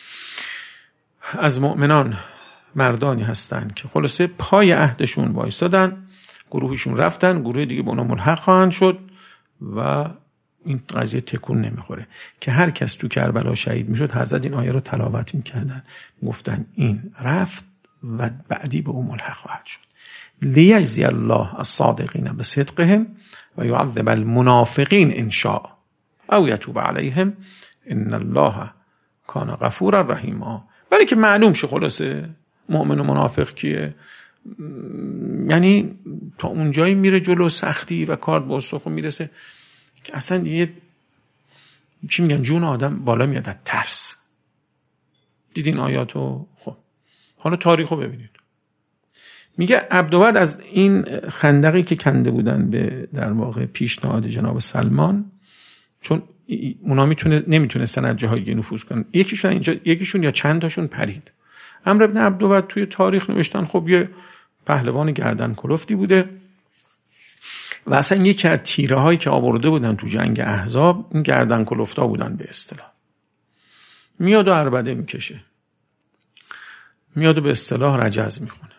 از مؤمنان مردانی هستند که خلاصه پای عهدشون وایسادن، گروهشون رفتن، گروه دیگه به اونا ملحق خواهند شد و این قضیه تکون نمیخوره. که هر کس تو کربلا شهید میشد، حضرت این آیه رو تلاوت میکردن، گفتن این رفت و بعدی به اون ملحق خواهد شد. لیجزی الله الصادقین بصدقهم و یعذب المنافقین ان شاء او یتوب علیهم ان الله کان غفورا رحیما. ولی که معلوم شه خلاصه مؤمن و منافق کیه، یعنی تا اونجایی میره جلو سختی و کار به استخون میرسه که اصلا دیگه چی میگن، جون آدم بالا میاد از ترس. دیدین آیاتو؟ خب حالا تاریخو ببینید. میگه عبدوبد از این خندقی که کنده بودن به در واقع پیشنهاد جناب سلمان، چون اونا نمیتونستن از جاهای دیگه نفوذ کنن، یکیشون یا چند تاشون پرید. عمرو بن عبدوبد توی تاریخ نوشتن خب یه پهلوان گردن کلفتی بوده و اصلا یکی از تیره هایی که آورده بودن تو جنگ احزاب این گردن کلفتا بودن به اصطلاح. میاد و عربده میکشه، میاد و به اصطلاح رجز میخونه.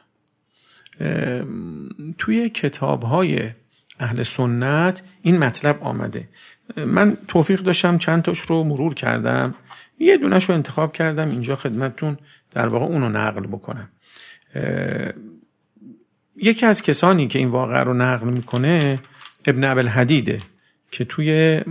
توی کتاب‌های اهل سنت این مطلب آمده. من توفیق داشتم چند تاش رو مرور کردم، یه دونش رو انتخاب کردم اینجا خدمتتون در واقع اونو نقل بکنم. یکی از کسانی که این واقعه رو نقل میکنه ابن ابوالحدیده که توی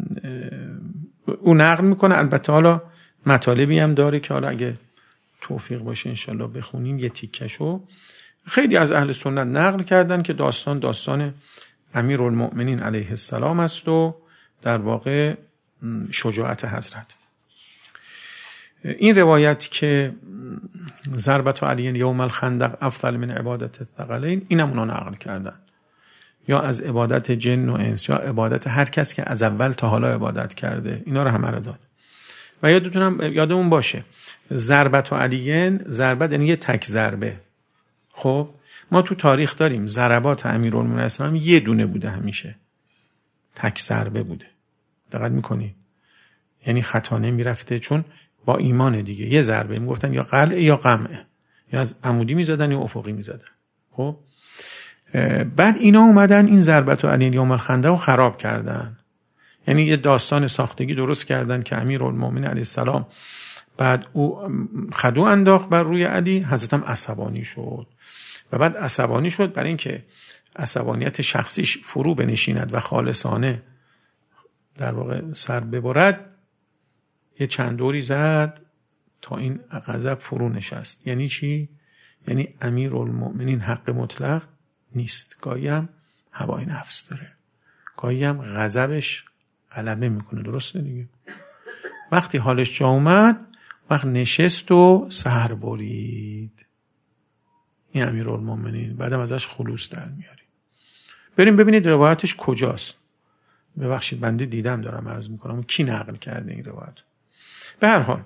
اون نقل میکنه. البته حالا مطالبی هم داره که حالا اگه توفیق باشه انشالله بخونیم یه تیکشو. خیلی از اهل سنت نقل کردن که داستان امیرالمؤمنین علیه السلام است و در واقع شجاعت حضرت. این روایت که ضربت علی یوم الخندق افضل من عبادت الثقلین، اینم اونا نقل کردن، یا از عبادت جن و انس یا عبادت هر کس که از اول تا حالا عبادت کرده، اینا رو همه رو داد. و یادمون باشه ضربت علی، ضربت یعنی یه تک ضربه. خب ما تو تاریخ داریم ضربات امیرالمومنین اسلام یه دونه بوده، همیشه تک ضربه بوده. دقت میکنی؟ یعنی خطا نمیرفته، چون با ایمان دیگه یه ضربه میگفتن یا قلعه یا قمعه، یا از عمودی میزدن یا افقی میزدن. خب بعد اینا اومدن این ضربت علی یوم الخندق رو خراب کردن، یعنی یه داستان ساختگی درست کردن که امیرالمومنین علیه السلام بعد او خدو انداخت بر روی علی، حضرت هم عصبانی شد و بعد عصبانی شد برای اینکه عصبانیت شخصیش فرو بنشیند و خالصانه در واقع سر ببرد، یه چند دوری زد تا این غضب فرو نشست. یعنی چی؟ یعنی امیرالمؤمنین حق مطلق نیست، گاهی هم هوای نفس داره، گاهی هم غضبش غلبه میکنه. درسته دیگه؟ وقتی حالش جا اومد، وقت نشست و سحر برید. این امیرالمؤمنین بعدم ازش خلوص در میاریم. بریم ببینید روایتش کجاست. ببخشید بنده دیدم دارم عرض میکنم کی نقل کرده این روایت. به هر حال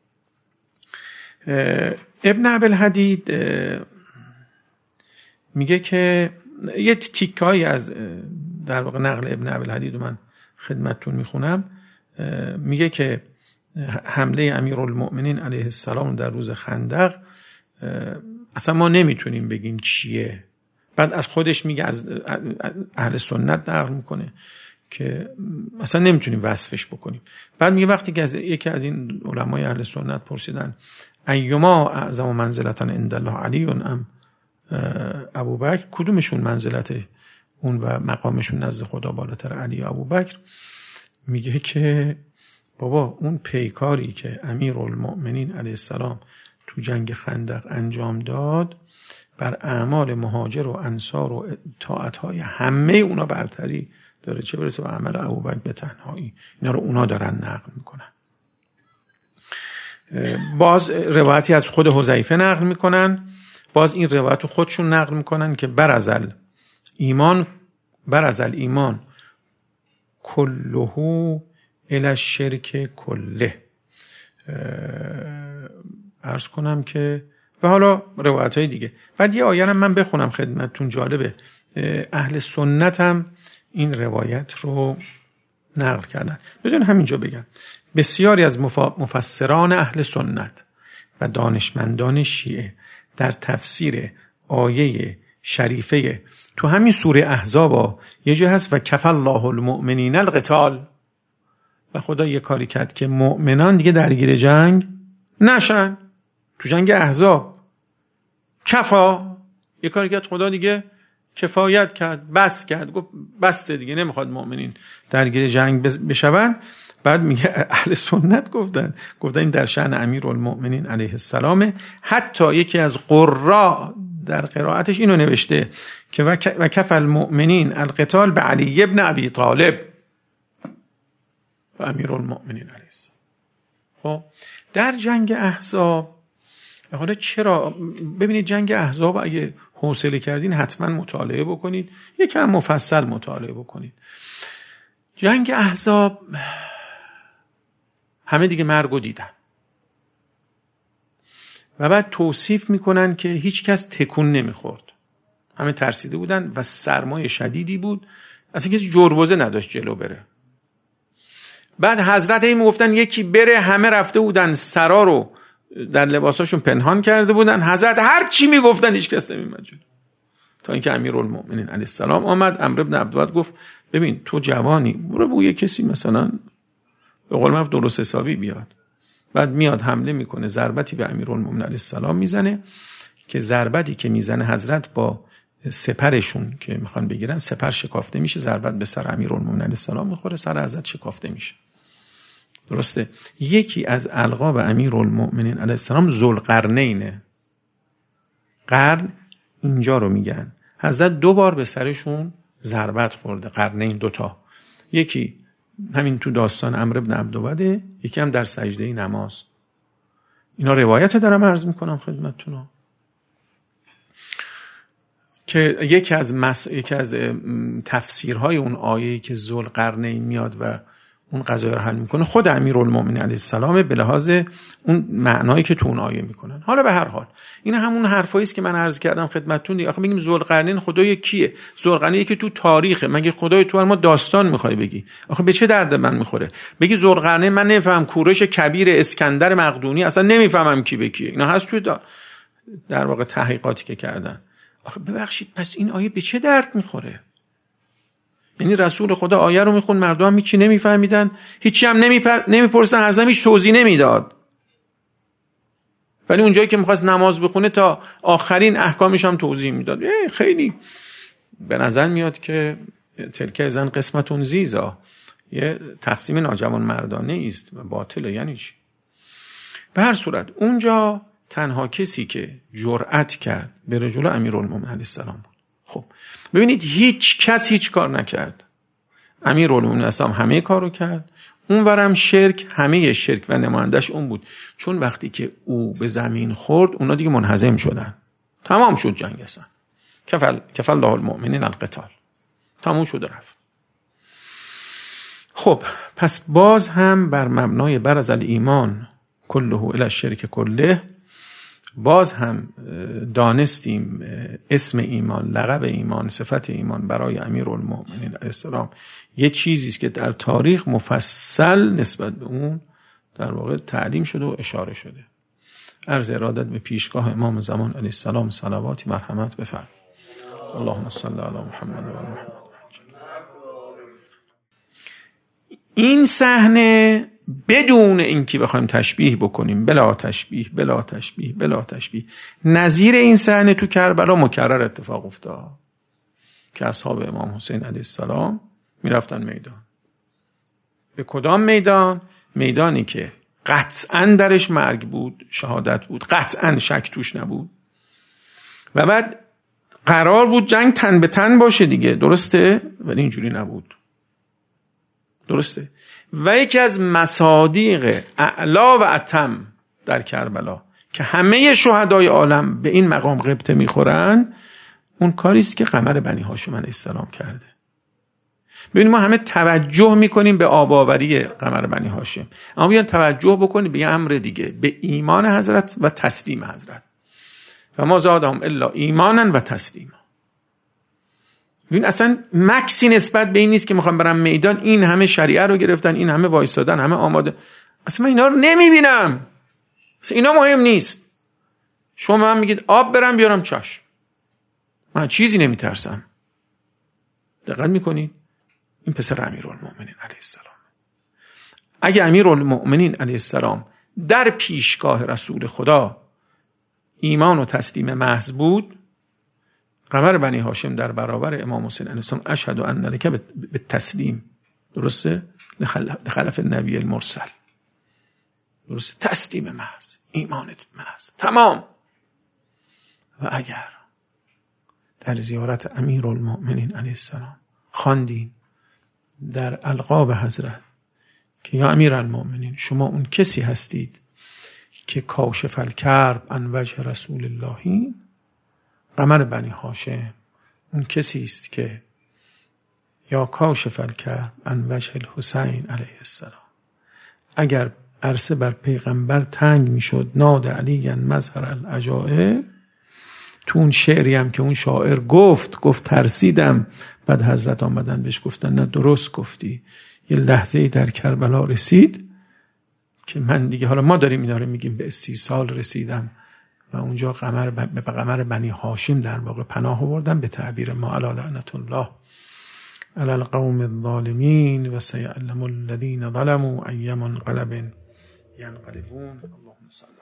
ابن ابوالحدید میگه که یه تیکایی از در واقع نقل ابن ابوالحدید رو من خدمتتون میخونم. میگه که حمله امیرالمؤمنین علیه السلام در روز خندق اصلا ما نمیتونیم بگیم چیه. بعد از خودش میگه، از اهل سنت نقل میکنه که اصلا نمیتونیم وصفش بکنیم. بعد میگه وقتی که از یکی از این علمای اهل سنت پرسیدن ایما اعظم منزلتا عند الله علی ام ابوبکر، کدومشون منزلت اون و مقامشون نزد خدا بالاتر، علی یا ابوبکر؟ میگه که بابا اون پیکاری که امیرالمؤمنین علیه السلام تو جنگ خندق انجام داد بر اعمال مهاجر و انصار و طاعتهای همه اونا برتری داره، چه برسه به عمل ابوبکر به تنهایی. اینا رو اونا دارن نقل میکنن. باز روایتی از خود حذیفه نقل میکنن، باز این روایت رو خودشون نقل میکنن که برازل ایمان کلهو الی الشرک کله. عرض کنم که و حالا روایت های دیگه. بعد یه آیه من بخونم خدمتتون، جالبه. اهل سنت هم این روایت رو نقل کردن. بذارین همینجا بگم بسیاری از مفسران اهل سنت و دانشمندان شیعه در تفسیر آیه شریفه تو همین سوره احزاب یه جا هست و کف الله المؤمنین القتال، و خدا یه کاری کرد که مؤمنان دیگه درگیر جنگ نشن. تو جنگ احزاب کفا یه کاری کرد خدا، دیگه کفایت کرد، بس کرد، گفت بس دیگه نمیخواد مؤمنین درگیر جنگ بشون. بعد میگه اهل سنت گفتن این در شأن امیرالمؤمنین علیه السلام. حتی یکی از قراء در قرائتش اینو نوشته که و کف المؤمنین القتال به علی ابن ابی طالب و امیرالمؤمنین علیه السلام. خب در جنگ احزاب حالا چرا؟ ببینید جنگ احزاب اگه حوصله کردین حتما مطالعه بکنید، یکم مفصل مطالعه بکنید. جنگ احزاب همه دیگه مرگو دیدن و بعد توصیف میکنن که هیچ کس تکون نمیخورد، همه ترسیده بودن و سرمای شدیدی بود، اصلا کسی جربوزه نداشت جلو بره. بعد حضرت این میگفتن یکی بره، همه رفته بودن سرا رو در لباساشون پنهان کرده بودن، حضرت هر چی میگفتن هیچ کس نمیومد جلو، تا اینکه امیرالمؤمنین علیه السلام آمد. عمرو بن عبدالود گفت ببین تو جوانی، برو بوی کسی مثلا به قول معروف درست حسابی بیاد. بعد میاد حمله میکنه، ضربتی به امیرالمؤمنین علیه السلام میزنه که ضربتی که میزنه حضرت با سپرشون که میخوان بگیرن، سپر شکافته میشه، ضربت به سر امیرالمؤمنین علیه السلام میخوره، سر حضرت شکافته میشه. درسته؟ یکی از القاب امیرالمؤمنین علیه السلام ذوالقرنینه. قرن اینجا رو میگن. حضرت 2 بار به سرشون ضربت خورده، قرنین 2 تا. یکی همین تو داستان عمرو بن عبدالود، یکی هم در سجده نماز. اینا روایت دارم عرض میکنم خدمتتون که یکی از تفسیرهای اون آیه‌ای که ذوالقرنین میاد و اون قضیه رو حل میکنه خود امیرالمؤمنین علیه السلام، به لحاظ اون معنایی که تو اون آیه میکنن. حالا به هر حال این همون حرفایی است که من عرض کردم خدمتتون دیگه. آخه میگیم ذوالقرنین خدای کیه؟ ذوالقرنین که تو تاریخه، مگه خدای تو ما داستان میخوای بگی؟ آخه به چه درد من میخوره بگی ذوالقرنین؟ من نمیفهمم کورش کبیر اسکندر مقدونی، اصلا نمیفهمم کی به کیه. اینا هست تو در واقع تحقیقاتی که کردن. آخه ببخشید پس این آیه به چه درد میخوره؟ یعنی رسول خدا آیه رو میخوند، مردم هیچی نمیفهمیدن، هیچی هم نمیپرسن، از هیچ توضیح نمیداد. ولی اونجایی که میخواست نماز بخونه تا آخرین احکامش هم توضیح میداد. خیلی به نظر میاد که تلک زن قسمتون زیزا، یه تقسیم ناجوان مردانه است و باطله. یعنی چی؟ به هر صورت اونجا تنها کسی که جرأت کرد بره جلو امیرالمؤمنین علیه السلام بود. خب ببینید هیچ کس هیچ کار نکرد. امیرالمؤمنین علیه السلام همه کارو کرد. اونورم شرک، همه شرک و نمایندش اون بود. چون وقتی که او به زمین خورد اونا دیگه منهزم شدن، تمام شد جنگ اصلا. کفل الله المؤمنین القتال، تمام شد رفت. خب پس باز هم بر مبنای برز الایمان کله الی الشرک کله، باز هم دانستیم اسم ایمان، لقب ایمان، صفت ایمان برای امیرالمؤمنین علیه السلام یه چیزی است که در تاریخ مفصل نسبت به اون در واقع تعلیم شده و اشاره شده. عرض ارادت به پیشگاه امام زمان علیه السلام صلواتی مرحمت بفرمایید. اللهم صل علی محمد و آل محمد. این صحنه بدون اینکه بخوایم تشبیه بکنیم، بلا تشبیه، نظیر این صحنه تو کربلا مکرر اتفاق افتاد که اصحاب امام حسین علیه السلام میرفتن میدان. به کدام میدان؟ میدانی که قطعاً درش مرگ بود، شهادت بود، قطعاً شک توش نبود و بعد قرار بود جنگ تن به تن باشه دیگه، درسته؟ ولی اینجوری نبود. درسته؟ و یکی از مصادیق اعلا و اتم در کربلا که همه شهدای عالم به این مقام غبطه میخورن، اون کاری است که قمر بنی هاشم علیه السلام کرده. ببینید ما همه توجه میکنیم به آباوری قمر بنی هاشم، اما بیان توجه بکنیم به یه امر دیگه، به ایمان حضرت و تسلیم حضرت. و ما زادهم الا ایمانا و تسلیما. ببین اصلا مکسی نسبت به این نیست که میخوام برم میدان، این همه شریعه رو گرفتن، این همه وایسادن، همه آماده. اصلا من اینا رو نمیبینم، اصلا اینا مهم نیست. شما من میگید آب برم بیارم، چشم، من چیزی نمیترسم. دقت میکنید؟ این پسر امیرالمؤمنین علیه السلام. اگه امیرالمؤمنین علیه السلام در پیشگاه رسول خدا ایمان و تسلیم محض بود، قمر بنی هاشم در برابر امام حسین علیه السلام اشهد ان لک به تسلیم، درسته؟ لخلف النبی المرسل، درسته؟ تسلیم محض، ایمانت محض، تمام. و اگر در زیارت امیرالمؤمنین علیه السلام خواندین در القاب حضرت که یا امیرالمؤمنین شما اون کسی هستید که کاشف الکرب عن وجه رسول الله، قمر بنی هاشم اون کسی است که یا کاشف الکرب عن وجه الحسین علیه السلام، اگر عرصه بر پیغمبر تنگ میشد ناد علی مظهر العجائب، تو اون شعری هم که اون شاعر گفت ترسیدم، بعد حضرت آمدن بهش گفتن نه درست گفتی، یه لحظه‌ای در کربلا رسید که من دیگه، حالا ما داریم اینا رو میگیم، به 30 سال رسیدم و اونجا به قمر بنی هاشم در واقع پناه آوردم، به تعبیر ما الا لعنت الله علی القوم الظالمین و سیعلم الذین ظلموا ای منقلب ینقلبون. اللهم صل